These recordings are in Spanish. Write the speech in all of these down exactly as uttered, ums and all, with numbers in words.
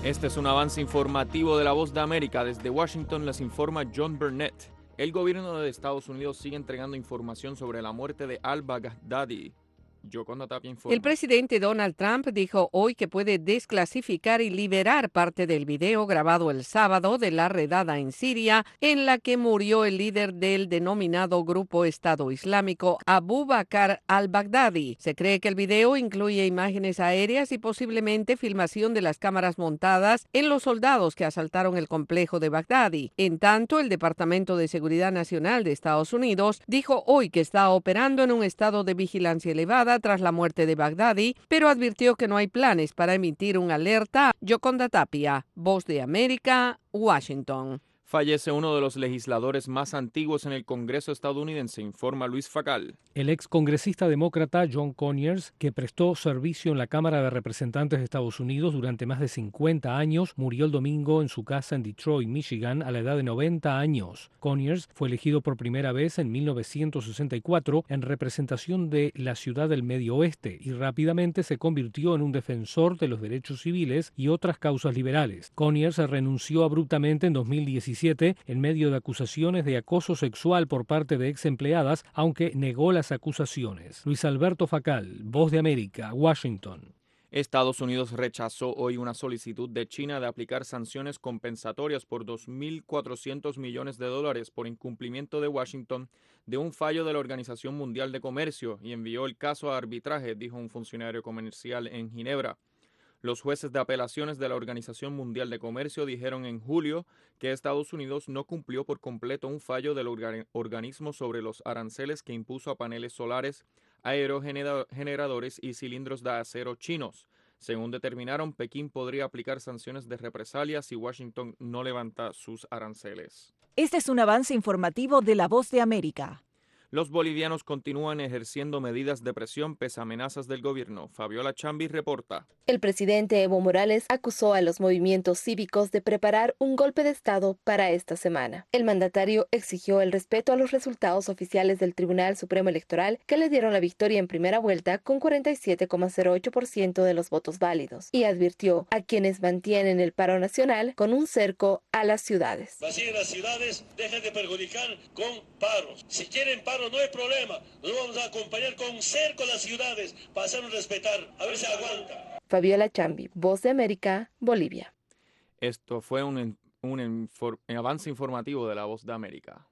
Este es un avance informativo de La Voz de América. Desde Washington les informa John Burnett. El gobierno de Estados Unidos sigue entregando información sobre la muerte de al-Baghdadi. Yoconda Tapia informa. El presidente Donald Trump dijo hoy que puede desclasificar y liberar parte del video grabado el sábado de la redada en Siria, en la que murió el líder del denominado Grupo Estado Islámico, Abu Bakr al-Baghdadi. Se cree que el video incluye imágenes aéreas y posiblemente filmación de las cámaras montadas en los soldados que asaltaron el complejo de Baghdadi. En tanto, el Departamento de Seguridad Nacional de Estados Unidos dijo hoy que está operando en un estado de vigilancia elevada tras la muerte de Baghdadi, pero advirtió que no hay planes para emitir un alerta. Yoconda Tapia, Voz de América, Washington. Fallece uno de los legisladores más antiguos en el Congreso estadounidense, informa Luis Facal. El ex congresista demócrata John Conyers, que prestó servicio en la Cámara de Representantes de Estados Unidos durante más de cincuenta años, murió el domingo en su casa en Detroit, Michigan, a la edad de noventa años. Conyers fue elegido por primera vez en mil novecientos sesenta y cuatro en representación de la ciudad del Medio Oeste y rápidamente se convirtió en un defensor de los derechos civiles y otras causas liberales. Conyers renunció abruptamente en dos mil diecisiete en medio de acusaciones de acoso sexual por parte de ex empleadas, aunque negó las acusaciones. Luis Alberto Facal, Voz de América, Washington. Estados Unidos rechazó hoy una solicitud de China de aplicar sanciones compensatorias por dos mil cuatrocientos millones de dólares por incumplimiento de Washington de un fallo de la Organización Mundial de Comercio y envió el caso a arbitraje, dijo un funcionario comercial en Ginebra. Los jueces de apelaciones de la Organización Mundial de Comercio dijeron en julio que Estados Unidos no cumplió por completo un fallo del organ- organismo sobre los aranceles que impuso a paneles solares, aerogeneradores y cilindros de acero chinos. Según determinaron, Pekín podría aplicar sanciones de represalia si Washington no levanta sus aranceles. Este es un avance informativo de La Voz de América. Los bolivianos continúan ejerciendo medidas de presión pese a amenazas del gobierno. Fabiola Chambi reporta. El presidente Evo Morales acusó a los movimientos cívicos de preparar un golpe de Estado para esta semana. El mandatario exigió el respeto a los resultados oficiales del Tribunal Supremo Electoral, que le dieron la victoria en primera vuelta con cuarenta y siete coma cero ocho por ciento de los votos válidos, y advirtió a quienes mantienen el paro nacional con un cerco a las ciudades. Vacíen las ciudades, dejen de perjudicar con paros. Si quieren paro, no hay problema. Nos vamos a acompañar con cerco a las ciudades para hacernos respetar. A ver si aguanta. Fabiola Chambi, Voz de América, Bolivia. Esto fue un, un, infor, un avance informativo de La Voz de América.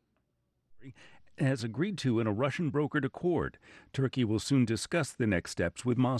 Has agreed to in a Russian brokered accord. Turkey will soon discuss the next steps with Moscow.